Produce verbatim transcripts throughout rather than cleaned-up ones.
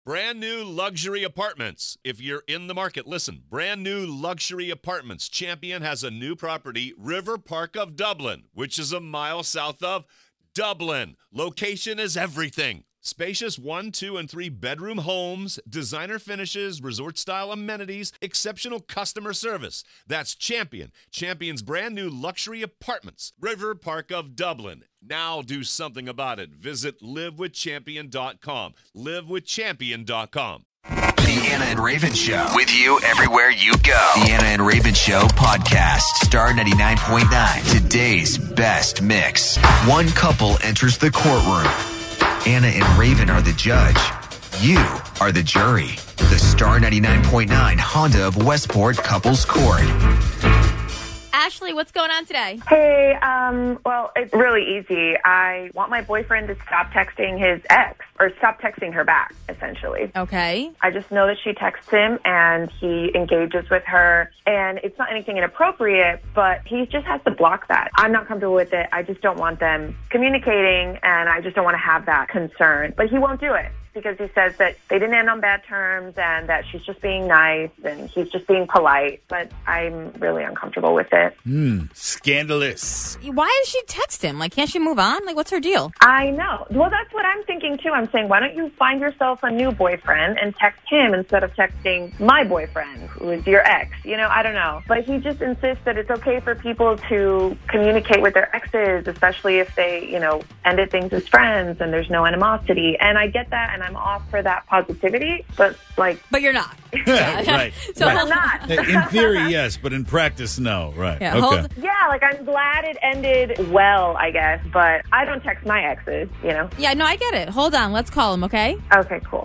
Brand new luxury apartments. If you're in the market, listen. Brand new luxury apartments. Champion has a new property, River Park of Dublin, which is a mile south of Dublin. Location is everything. Spacious one, two, and three bedroom homes, designer finishes, resort-style amenities, exceptional customer service. That's Champion. Champion's brand new luxury apartments. River Park of Dublin. Now do something about it. Visit live with champion dot com. live with champion dot com. The Anna and Raven Show. With you everywhere you go. The Anna and Raven Show podcast. Star ninety-nine point nine. Today's best mix. One couple enters the courtroom. Anna and Raven are the judge. You are the jury. The Star ninety-nine point nine Honda of Westport Couples Court. Ashley, what's going on today? Hey, um, well, it's really easy. I want my boyfriend to stop texting his ex, or stop texting her back, essentially. Okay. I just know that she texts him and he engages with her, and it's not anything inappropriate, but he just has to block that. I'm not comfortable with it. I just don't want them communicating, and I just don't want to have that concern. But he won't do it, because he says that they didn't end on bad terms and that she's just being nice and he's just being polite. But I'm really uncomfortable with it. Hmm. Scandalous. Why does she text him? Like, can't she move on? Like, what's her deal? I know. Well, that's what I'm thinking, too. I'm saying, why don't you find yourself a new boyfriend and text him instead of texting my boyfriend, who is your ex? You know, I don't know. But he just insists that it's okay for people to communicate with their exes, especially if they, you know, ended things as friends and there's no animosity. And I get that, and I'm all for that positivity, but like... But you're not. Right. So right. I'm not. In theory, yes, but in practice, no. Right. Yeah, okay. hold- Yeah, like I'm glad it ended well, I guess, but I don't text my exes, you know? Yeah, no, I get it. Hold on. Let's call him, okay? Okay, cool.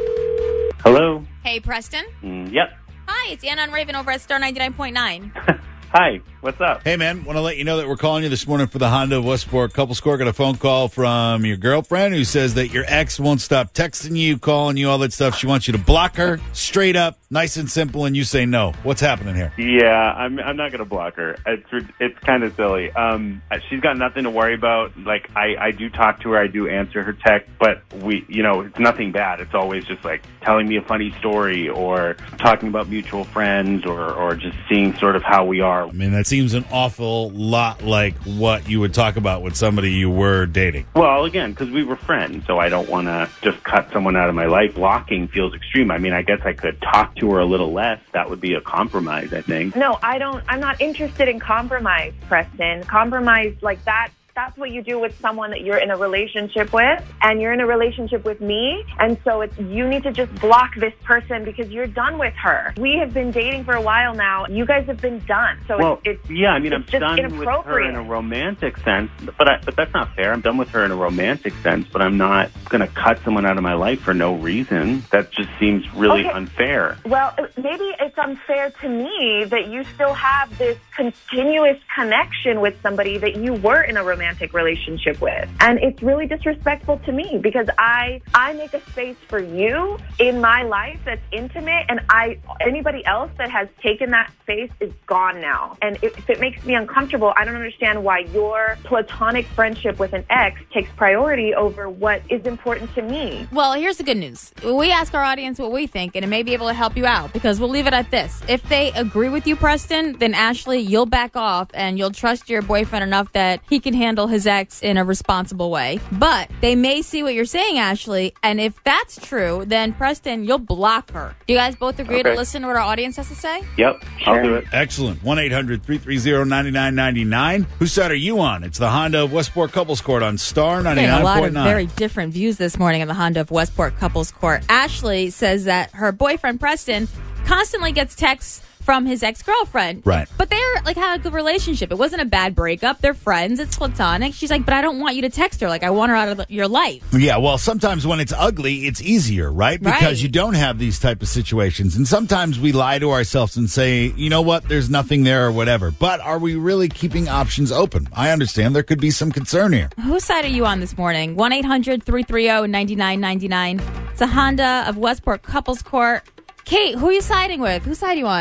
Hello. Hey, Preston. Mm, yep. Hi, it's Anna and Raven over at Star ninety-nine point nine. Hi. What's up? Hey, man, want to let you know that we're calling you this morning for the Honda of Westport Couples Court. Got a phone call from your girlfriend who says that your ex won't stop texting you, calling you, all that stuff. She wants you to block her straight up, nice and simple, and you say no. What's happening here? Yeah, I'm. I'm not gonna block her. It's. It's kind of silly. Um, she's got nothing to worry about. Like I, I do talk to her. I do answer her text, but we, you know, it's nothing bad. It's always just like telling me a funny story or talking about mutual friends or, or just seeing sort of how we are. I mean, that seems an awful lot like what you would talk about with somebody you were dating. Well, again, because we were friends, so I don't want to just cut someone out of my life. Blocking feels extreme. I mean, I guess I could talk to her a little less. That would be a compromise, I think. No, I don't, I'm not interested in compromise, Preston. Compromise like that. That's what you do with someone that you're in a relationship with, and you're in a relationship with me, and so it's you need to just block this person because you're done with her. We have been dating for a while now. You guys have been done. So well, it's, it's yeah, I mean, I'm it's just done with her inappropriate. in a romantic sense, but I, but that's not fair. I'm done with her in a romantic sense, but I'm not going to cut someone out of my life for no reason. That just seems really Okay. unfair. Well, maybe it's unfair to me that you still have this continuous connection with somebody that you were in a romantic relationship with. And it's really disrespectful to me because I I make a space for you in my life that's intimate, and I anybody else that has taken that space is gone now. And if, if it makes me uncomfortable, I don't understand why your platonic friendship with an ex takes priority over what is important to me. Well, here's the good news. We ask our audience what we think, and it may be able to help you out, because we'll leave it at this. If they agree with you, Preston, then Ashley, you'll back off, and you'll trust your boyfriend enough that he can handle his ex in a responsible way. But they may see what you're saying, Ashley, and if that's true, then Preston, you'll block her. Do you guys both agree Okay. to listen to what our audience has to say? Yep, I'll do it. Excellent. one eight hundred three three zero nine nine nine nine. Whose side are you on? It's the Honda of Westport Couples Court on Star Getting ninety-nine a lot point of nine. very different views this morning in the Honda of Westport Couples Court. Ashley says that her boyfriend, Preston, constantly gets texts from his ex-girlfriend. Right. But they're, like, have a good relationship. It wasn't a bad breakup. They're friends. It's platonic. She's like, but I don't want you to text her. Like, I want her out of the, your life. Yeah, well, sometimes when it's ugly, it's easier, right? Because Right. you don't have these type of situations. And sometimes we lie to ourselves and say, you know what, there's nothing there or whatever. But are we really keeping options open? I understand there could be some concern here. Whose side are you on this morning? one eight hundred three three zero nine nine nine nine. It's a Honda of Westport Couples Court. Kate, who are you siding with? Whose side are you on?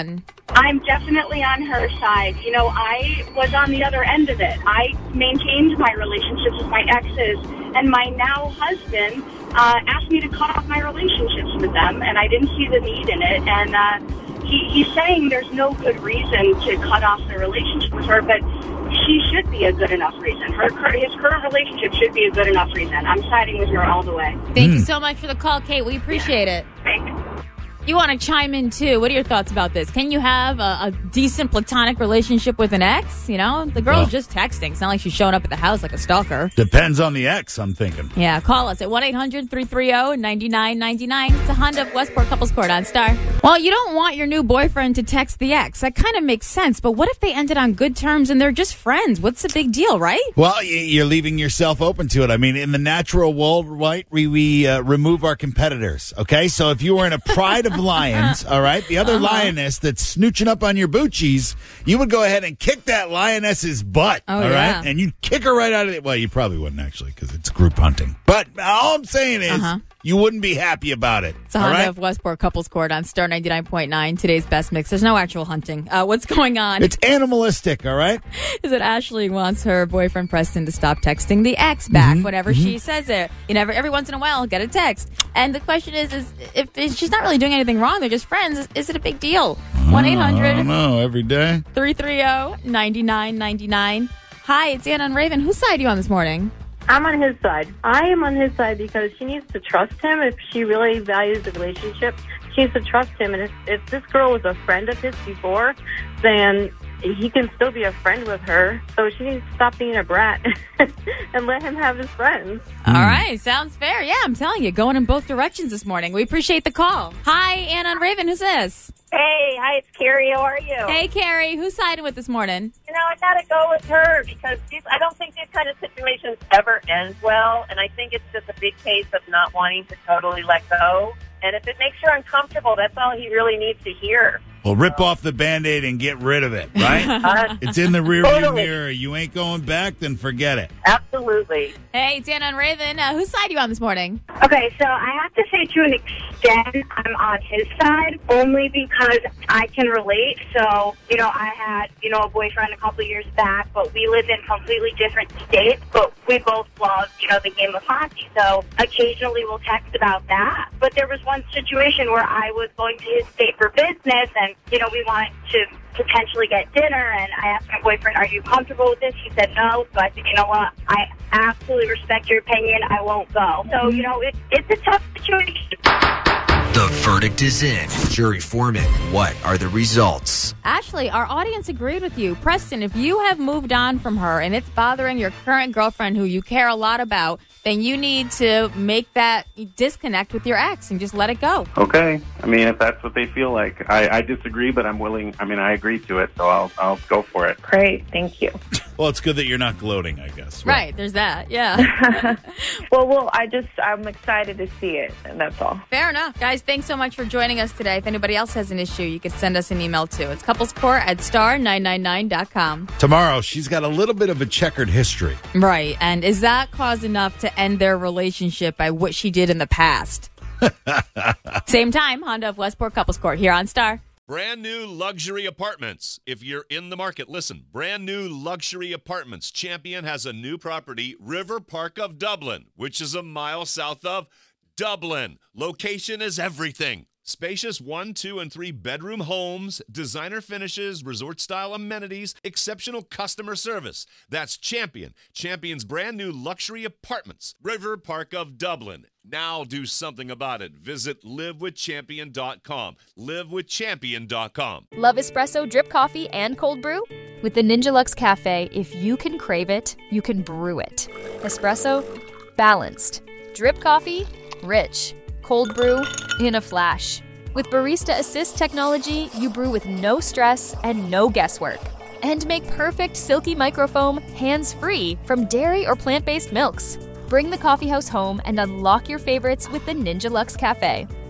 I'm definitely on her side. You know, I was on the other end of it. I maintained my relationships with my exes, and my now husband uh, asked me to cut off my relationships with them, and I didn't see the need in it. And uh, he, he's saying there's no good reason to cut off the relationship with her, but she should be a good enough reason. Her, his current relationship should be a good enough reason. I'm siding with her all the way. Thank mm. you so much for the call, Kate. We appreciate it. Thanks. You want to chime in, too. What are your thoughts about this? Can you have a, a decent platonic relationship with an ex? You know, the girl's well, just texting. It's not like she's showing up at the house like a stalker. Depends on the ex, I'm thinking. Yeah, call us at one eight hundred three three zero nine nine nine nine. It's a Honda of Westport Couples Court on Star. Well, you don't want your new boyfriend to text the ex. That kind of makes sense. But what if they ended on good terms and they're just friends? What's the big deal, right? Well, you're leaving yourself open to it. I mean, in the natural world, right, we, we uh, remove our competitors, okay? So if you were in a pride of lions... All right, the other uh-huh. lioness that's snooching up on your Boochies, you would go ahead and kick that lioness's butt. Oh, all yeah. right, and you'd kick her right out of it. Well, you probably wouldn't actually because it's group hunting. But all I'm saying is, uh-huh. you wouldn't be happy about it. It's a all Honda right? of Westport Couples Court on Star ninety-nine point nine. Today's best mix. There's no actual hunting. Uh, what's going on? It's animalistic. All right. Is that Ashley wants her boyfriend Preston to stop texting the ex back mm-hmm. whenever mm-hmm. she says it. You know, every, every once in a while, I'll get a text. And the question is, is if, if she's not really doing anything wrong, they're just friends, is, is it a big deal? one eight hundred I don't know. Every day. three three zero nine nine nine nine. Hi, it's Anna and Raven. Whose side are you on this morning? I'm on his side. I am on his side because she needs to trust him. If she really values the relationship, she needs to trust him. And if, if this girl was a friend of his before, then he can still be a friend with her. So she needs to stop being a brat and let him have his friends. All right. Sounds fair. Yeah, I'm telling you, going in both directions this morning. We appreciate the call. Hi, Anna and Raven. Who's this? Hey, hi, it's Carrie. How are you? Hey, Carrie. Who's siding with this morning? You know, I got to go with her because these, I don't think these kind of situations ever end well, and I think it's just a big case of not wanting to totally let go. And if it makes her uncomfortable, that's all he really needs to hear. Well, rip off the Band-Aid and get rid of it, right? uh, it's in the rearview totally. mirror. You ain't going back, then forget it. Absolutely. Hey, it's Anna and Raven. Uh, whose side are you on this morning? Okay, so I have to say to an extent I'm on his side, only because I can relate. So, you know, I had, you know, a boyfriend a couple years back, but we live in completely different states, but we both love, you know, the game of hockey. So occasionally we'll text about that. But there was one situation where I was going to his state for business, and you know, we wanted to potentially get dinner, and I asked my boyfriend, are you comfortable with this? He said no, so I said, you know what, I absolutely respect your opinion, I won't go. So, you know, it, it's a tough situation. The verdict is in. Jury foreman, what are the results? Ashley, our audience agreed with you. Preston, if you have moved on from her and it's bothering your current girlfriend who you care a lot about, then you need to make that disconnect with your ex and just let it go. Okay. I mean, if that's what they feel like. I, I disagree, but I'm willing. I mean, I agree to it, so I'll I'll go for it. Great. Thank you. Well, it's good that you're not gloating, I guess. Right. right there's that. Yeah. well, well, I just, I'm excited to see it, and that's all. Fair enough. Guys, thanks so much for joining us today. If anybody else has an issue, you can send us an email, too. It's couplescourt at star nine nine nine dot com. Tomorrow, she's got a little bit of a checkered history. Right. And is that cause enough to end their relationship by what she did in the past? Same time, Honda of Westport Couples Court here on Star. Brand new luxury apartments. If you're in the market, listen. Brand new luxury apartments. Champion has a new property, River Park of Dublin, which is a mile south of Dublin. Location is everything. Spacious one, two, and three bedroom homes, designer finishes, resort-style amenities, exceptional customer service. That's Champion. Champion's brand new luxury apartments, River Park of Dublin. Now do something about it. Visit live with champion dot com. live with champion dot com. Love espresso, drip coffee, and cold brew? With the Ninja Luxe Cafe, if you can crave it, you can brew it. Espresso, balanced. Drip coffee, rich. Cold brew, in a flash. With Barista Assist technology, you brew with no stress and no guesswork. And make perfect silky microfoam hands-free from dairy or plant-based milks. Bring the coffeehouse home and unlock your favorites with the Ninja Luxe Cafe.